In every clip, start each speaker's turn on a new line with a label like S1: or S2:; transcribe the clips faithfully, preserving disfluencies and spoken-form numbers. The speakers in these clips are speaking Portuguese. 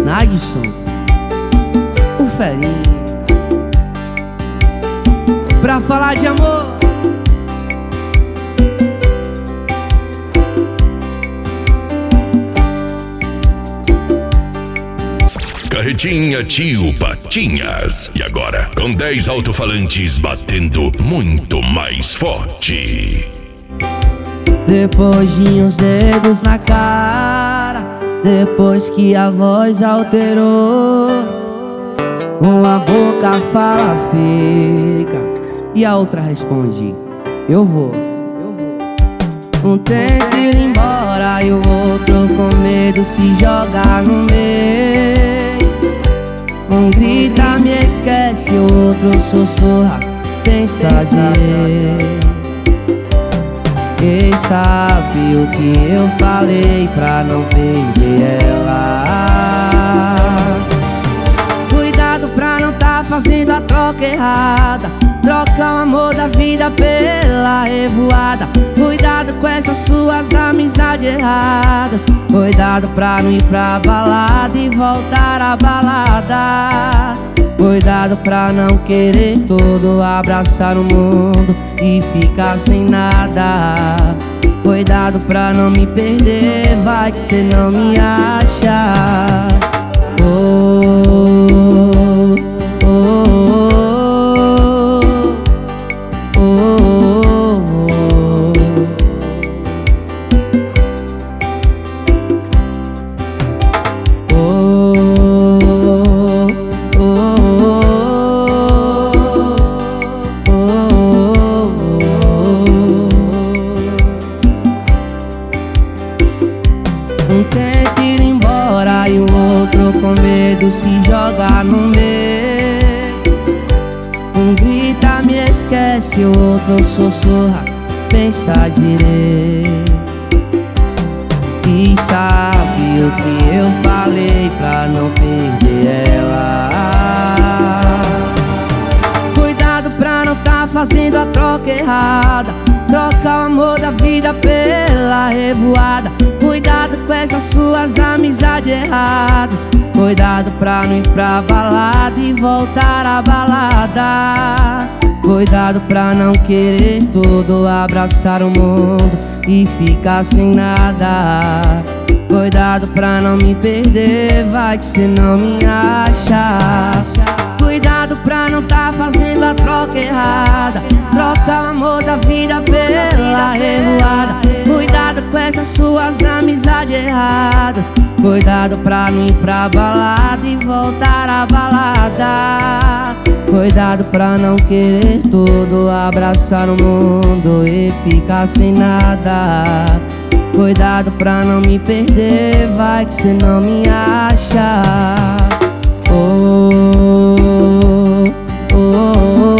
S1: Nagson, o Ferinha. Pra falar de amor,
S2: Carretinha Tio Patinhas. E agora, com dez alto-falantes batendo muito mais forte.
S1: Depois de uns dedos na cara, depois que a voz alterou, uma boca fala fica e a outra responde eu vou. Um tenta ir embora e o outro com medo se joga no meio. Um grita me esquece, o outro sussurra pensa direito. Quem sabe o que eu falei pra não perder ela? Cuidado pra não tá fazendo a troca errada, troca o amor da vida pela revoada. Cuidado com essas suas amizades erradas, cuidado pra não ir pra balada e voltar à balada. Cuidado pra não querer tudo, abraçar o mundo e ficar sem nada. Cuidado pra não me perder, vai que cê não me acha. Oh, oh, oh, oh, oh, oh, um tenta ir embora e o outro com medo se joga no meio. Um grita me esquece, o outro sussurra pensa direito. E sabe o que eu falei pra não perder ela? Cuidado pra não tá fazendo a troca errada, troca o amor da vida pela revoada. Cuidado com essas suas amizades erradas, cuidado pra não ir pra balada e voltar à balada. Cuidado pra não querer tudo, abraçar o mundo e ficar sem nada. Cuidado pra não me perder, vai que cê não me acha. Cuidado pra não tá fazendo a troca errada, troca o amor da vida pela revoada. Cuidado com essas suas amizades erradas, cuidado pra não ir pra balada e voltar à balada. Cuidado pra não querer tudo, abraçar o mundo e ficar sem nada. Cuidado pra não me perder, vai que cê não me acha. Oh, oh,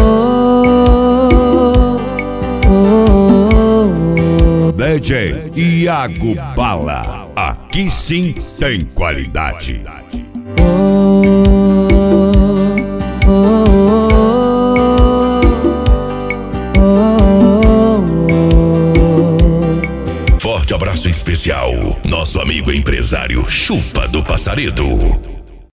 S1: oh, oh, oh.
S2: D J Iago Bala, aqui sim tem qualidade.
S1: Oh, oh, oh, oh, oh.
S2: Forte abraço especial, nosso amigo empresário Chupa do Passaredo.